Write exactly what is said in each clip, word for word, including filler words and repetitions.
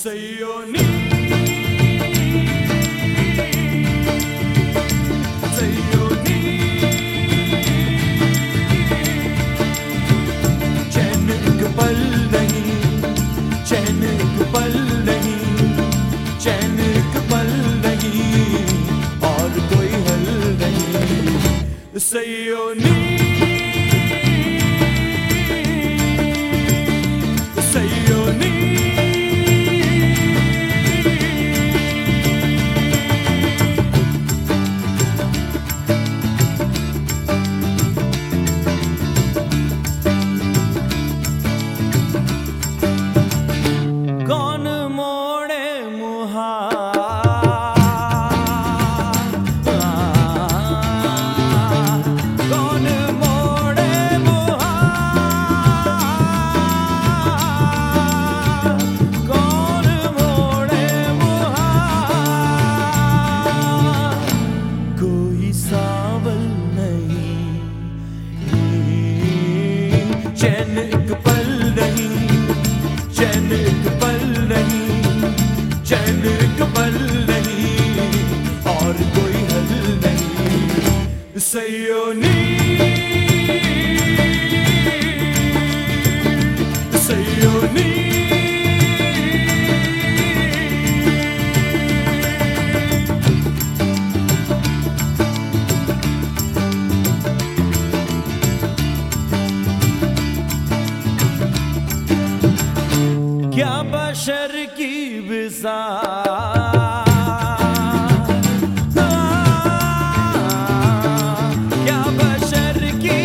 Sayoni, Sayoni, चैन एक पल नहीं, चैन एक पल नहीं, चैन एक पल नहीं, और कोई हल नहीं। Sayoni, Sayoni, कौन मोड़े मुहार, कौन मोड़े मुहार, कौन मोड़े मुहार, कोई सावल नहीं, चैन एक पल नहीं, चैन एक पल नहीं, चैन एक पल नहीं, और कोई हल नहीं। Sayoni, Sayoni, क्या बशर की बिसात, क्या बशर की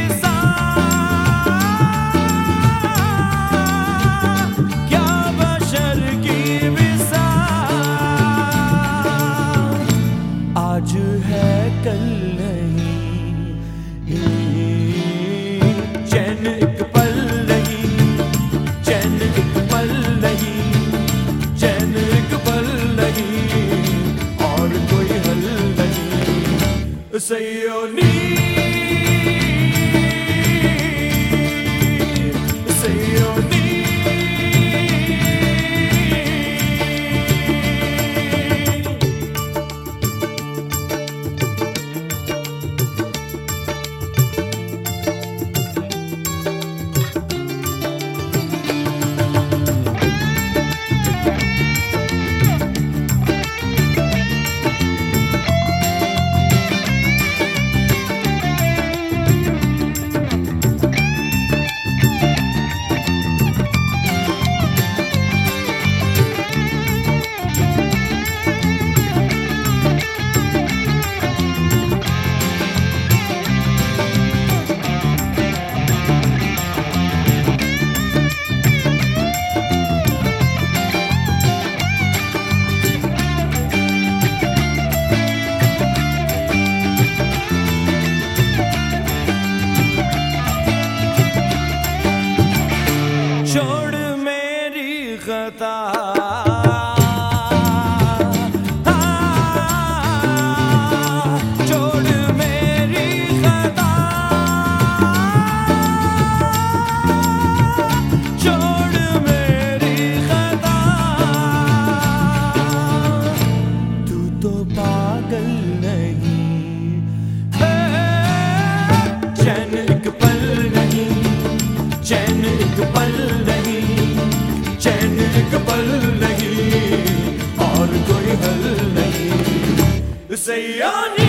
बिसात, क्या बशर की बिसात, आज है कल नहीं, चैन एक पल नहीं, चैन एक पल नहीं, चैन एक पल नहीं, और कोई हल नहीं। Sayoni, Sayoni, छोड़ मेरी खता, छोड़ मेरी खता, छोड़ मेरी खता, तू तो पागल नहीं, चैन एक पल नहीं, चैन एक पल नहीं, चैन एक पल नहीं, और कोई हल नहीं। Sayoni,